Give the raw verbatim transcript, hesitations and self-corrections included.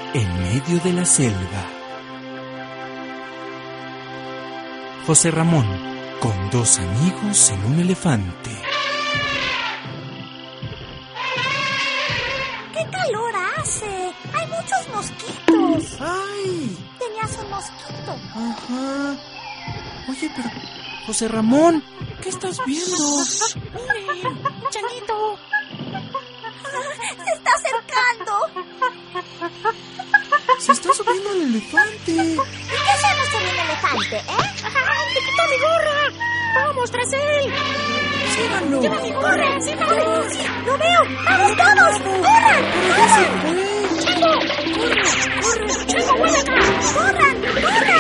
en medio de la selva. José Ramón, con dos amigos en un elefante. ¡Qué calor hace! ¡Hay muchos mosquitos! ¡Ay! Tenías un mosquito. Ajá. Oye, pero... José Ramón, ¿qué estás viendo? ¡Miren! ¡Changuito! ¡Se está acercando! Se está subiendo el elefante. ¿Y qué hacemos con el elefante, eh? ¡Ay, te quitó mi gorra! ¡Vamos tras él! ¡Síganlo! ¡Lleva mi gorra! ¡Síganlo! ¡Sí! ¡Lo veo! ¡Vamos todos! ¡Corran! ¡Pero ya se fue! ¡Chango! ¡Corre! ¡Corre! ¡Chango, vuelve acá! ¡Corran! ¡Corran!